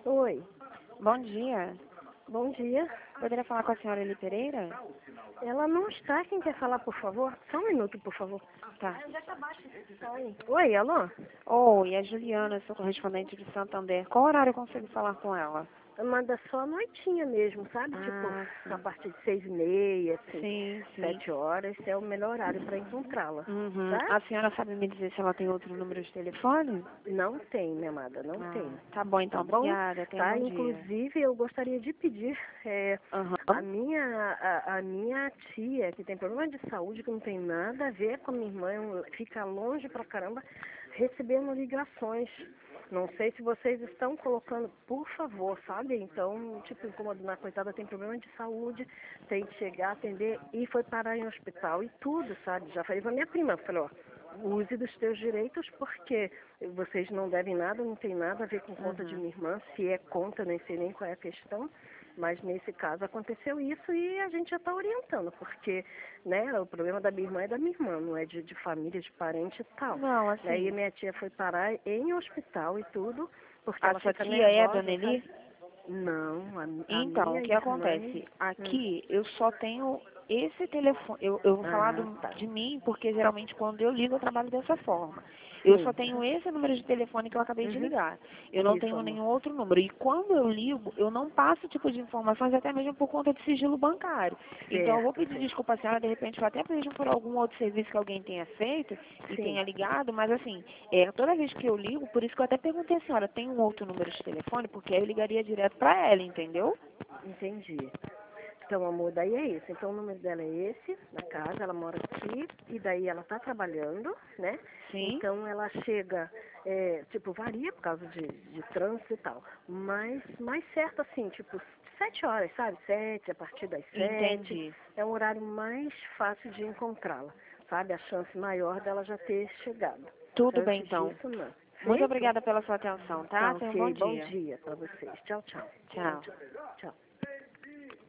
Oi, Bom dia. bom dia. Poderia falar com a senhora Eli Pereira? Ela não está. Quem quer falar, por favor? Só um minuto, por favor. Tá. Oi, alô? Oi, é Juliana, sou correspondente de Santander. Qual horário eu consigo falar com ela? Manda só a noitinha mesmo, sabe? Ah, Tipo, a sim. partir de 6h30, assim, Sim. 7 horas. Esse é o melhor horário para encontrá-la, Uhum. tá? A senhora sabe me dizer se ela tem outro número de telefone? Não tem, minha amada, não tem. Ah, tá bom então. Tá bom? Obrigada. Tenha um Tá? bom dia. Inclusive, eu gostaria de pedir, a Aham. minha tia, que tem problema de saúde, que não tem nada a ver com a minha irmã, fica longe pra caramba, recebendo ligações. Não sei se vocês estão colocando, por favor, sabe? Então, tipo, incomodando, a coitada tem problema de saúde, tem que chegar, atender, e foi parar em hospital e tudo, sabe? Já falei pra minha prima, falei, ó, use dos teus direitos, porque vocês não devem nada, não tem nada a ver com conta de Uhum. minha irmã, se é conta, nem sei nem qual é a questão, mas nesse caso aconteceu isso e a gente já está orientando, porque, né, o problema da minha irmã é da minha irmã, não é de família, de parente e tal. Não, Daí assim, minha tia foi parar em hospital e tudo, porque a ela sua fica tia é a dona nervosa, sabe? Eli? Não, a Então, o minha que irmã. acontece? Hum. Aqui eu só tenho esse telefone. Eu vou falar Ah, tá. de mim, porque geralmente quando eu ligo eu trabalho dessa forma. Eu só Sim. tenho esse número de telefone que eu acabei de Uhum. ligar. Eu não Isso, tenho amor. nenhum outro número. E quando eu ligo, eu não passo tipo de informações, até mesmo por conta de sigilo bancário. Então eu vou Certo, pedir certo. desculpa à senhora, de repente, até mesmo por algum outro serviço que alguém tenha feito e Sim. tenha ligado, mas assim, toda vez que eu ligo, por isso que eu até perguntei à senhora, tem um outro número de telefone? Porque aí eu ligaria direto para ela, entendeu? Entendi. Então, amor, daí é isso. Então, o número dela é esse, na casa, ela mora aqui, e daí ela tá trabalhando, né? Sim. Então, ela chega, tipo, varia por causa de trânsito e tal, mas mais certo assim, tipo, 7 horas, sabe? 7, a partir das 7, Entendi. é o horário mais fácil de encontrá-la, sabe? A chance maior dela já ter chegado. Tudo bem, Antes então. disso, não. Muito Feito? obrigada pela sua atenção, Tá tá? Tenha um bom ok, bom dia. dia pra vocês. Tchau, tchau. Tchau, Tchau. tchau. Tchau.